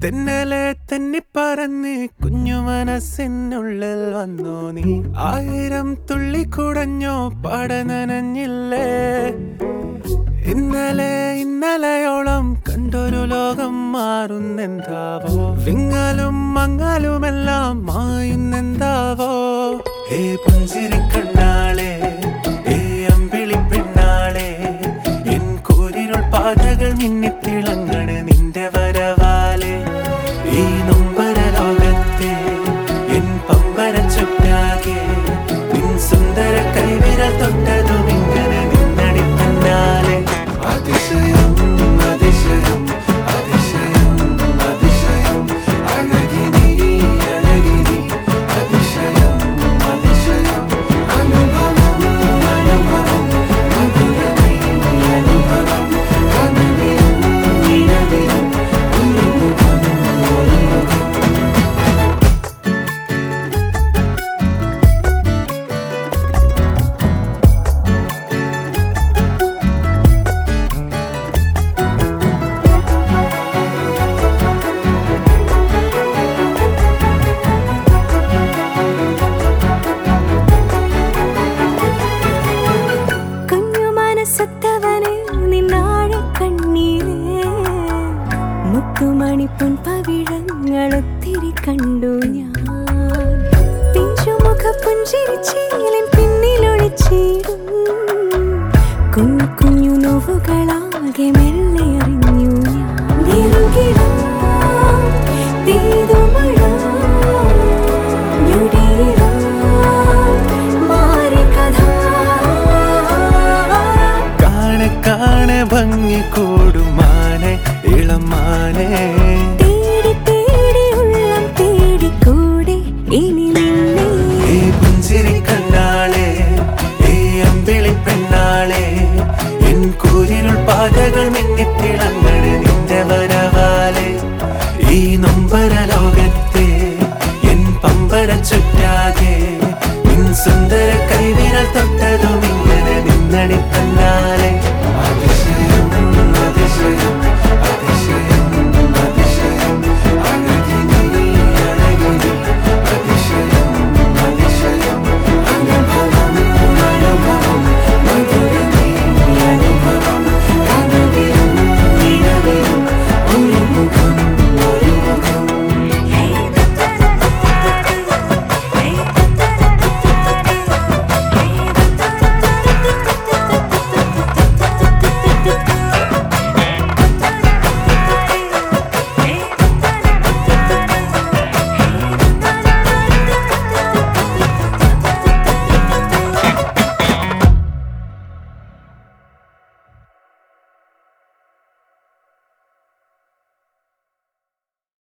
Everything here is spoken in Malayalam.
തെന്നലെ തെന്നിപ്പറന്ന് കുഞ്ഞു മനസ്സിനുള്ളിൽ വന്നു നീ. 1000 തുള്ളി കുടഞ്ഞോ പടനനഞ്ഞില്ലേ. ഇന്നലെയോളം കണ്ടൊരു ലോകം മാറുന്നെന്താവോ. വിങ്ങലും മങ്ങലുമെല്ലാം മായുന്നെന്താവോ. ഏ പുഞ്ചിരി കണ്ണാളെ, ഏ അമ്പിളി പെണ്ണാളെ, എൻ കൂരിരുൾ പാതകൾ മിന്നിത്തിളങ്ങണ് നിന്റെ വരവാലെ. ഈ നൊമ്പര ലോകത്തെ എൻ പമ്പര ചുറ്റാകെ നിൻ സുന്ദര കൈവിരൽ തൊട്ടതും ഇങ്ങനെ നിന്നടി തന്നാലെ. അതിശയം അതിശയം അതിശയം അതിശയം അഴകിനി അഴകിനി അതിശയം അതിശയം അനുഭവം അനുഭവം മധുരമേ അനുഭവം കനവിലും നിലവിലും ഒരുമുഖം ഒരുമുഖം. സത്തവനെ നിന്നാഴെ കണ്ണീരേ, മുത്തുമണിപ്പൊൻ പവിഴങ്ങളൊത്തിരി കണ്ടു ഞാൻ. പിഞ്ചുമുഖ പുഞ്ചിരിച്ചീലിൻ പിന്നിലൊളിച്ചിടും കുഞ്ഞു കുഞ്ഞു നോവുകളാകെ മെല്ലെ അറിഞ്ഞു ഞാൻ. തീതുമഴ കാണെ ഭംഗി കൂടുമാനെ ഇളമാനെ. തേടി തേടി ഉള്ളം തേടിക്കൂടെ ഇനി നിന്നെ. ഈ പുഞ്ചിരി കണ്ണാളെ, ഈ അമ്പിളി പെണ്ണ